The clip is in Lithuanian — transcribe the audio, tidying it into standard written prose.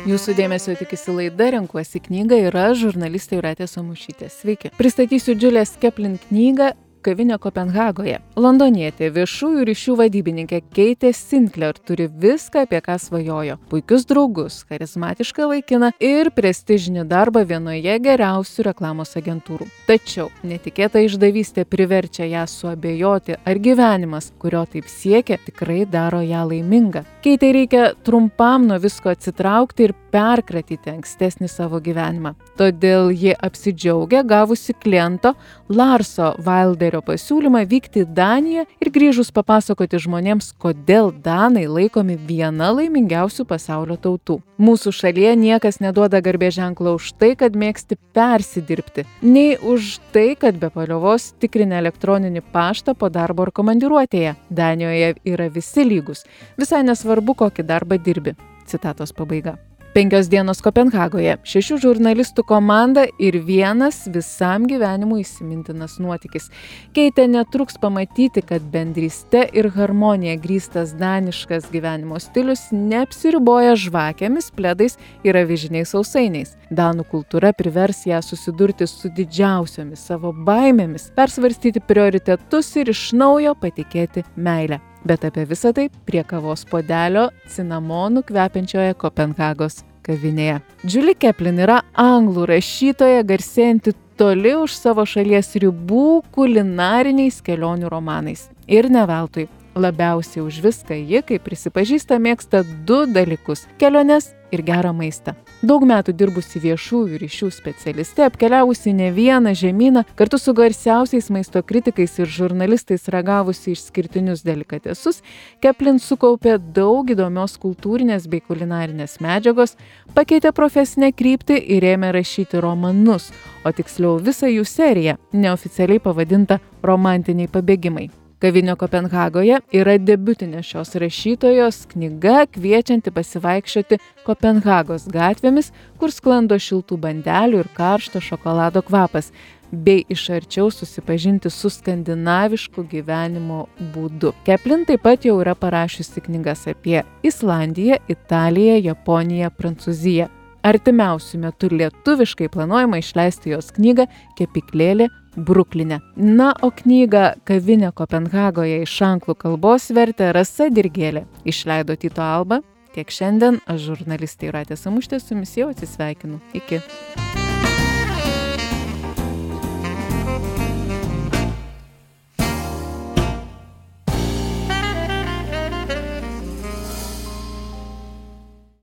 Jūsų dėmesio tikisi laida Renkuosi knygą ir aš, žurnalistė Jūratė Samušytė. Sveiki. Pristatysiu Džiulės Keplin knygą Kavinė Kopenhagoje. Londonietė viešųjų ryšių vadybininkė Keitė Sinclair turi viską, apie ką svajojo. Puikius draugus, charizmatišką vaikiną ir prestižinį darbą vienoje geriausių reklamos agentūrų. Tačiau netikėta išdavystė priverčia ją suabejoti, ar gyvenimas, kurio taip siekia, tikrai daro ją laimingą. Keitei reikia trumpam nuo visko atsitraukti ir perkratyti ankstesnį savo gyvenimą. Todėl ji apsidžiaugia gavusi kliento Larso Wilderio pasiūlymą vykti į Daniją ir grįžus papasakoti žmonėms, kodėl danai laikomi viena laimingiausių pasaulio tautų. Mūsų šalyje niekas neduoda garbės ženklo už tai, kad mėgsti persidirbti, nei už tai, kad be paliovos tikrini elektroninį paštą po darbo ar komandiruotėje. Danijoje yra visi lygus. Visai nesvarbu, kokį darbą dirbi. Citatos pabaiga. 5 dienos Kopenhagoje, 6 žurnalistų komanda ir vienas visam gyvenimui įsimintinas nuotykis. Keitė netruks pamatyti, kad bendryste ir harmonija grįstas daniškas gyvenimo stilius neapsiriboja žvakėmis, pledais ir avižiniais sausainiais. Danų kultūra privers ją susidurti su didžiausiomis savo baimėmis, persvarstyti prioritetus ir iš naujo patikėti meilę. Bet apie visą tai prie kavos puodelio cinamonų kvepiančioje Kopenhagos kavinėje. Džiulė Keplin yra anglų rašytoja, garsėjanti toli už savo šalies ribų kulinariniais kelionių romanais. Ir ne veltui. Labiausiai už viską ji, kaip prisipažįsta, mėgsta 2 dalykus – keliones ir gerą maistą. Daug metų dirbusi viešųjų ryšių specialistė, apkeliavusi ne vieną žemyną, kartu su garsiausiais maisto kritikais ir žurnalistais ragavusi išskirtinius delikatesus, Keplin sukaupė daug įdomios kultūrinės bei kulinarinės medžiagos, pakeitė profesinę kryptį ir ėmė rašyti romanus, o tiksliau visą jų seriją, neoficialiai pavadinta Romantiniai pabėgimai. Kavinė Kopenhagoje yra debiutinė šios rašytojos knyga, kviečianti pasivaikščioti Kopenhagos gatvėmis, kur sklando šiltų bandelių ir karšto šokolado kvapas, bei iš arčiau susipažinti su skandinavišku gyvenimo būdu. Keplin taip pat jau yra parašiusi knygas apie Islandiją, Italiją, Japoniją, Prancūziją. Artimiausiu metu lietuviškai planuojama išleisti jos knygą Kepyklėlė Brukline. Na, o knygą Kavinė Kopenhagoje iš anglų kalbos vertė Rasa Dirgėlė. Išleido Tyto Alba. Tiek šiandien, aš žurnalistė Jūratė Samušytė su jumis jau atsisveikinu. Iki.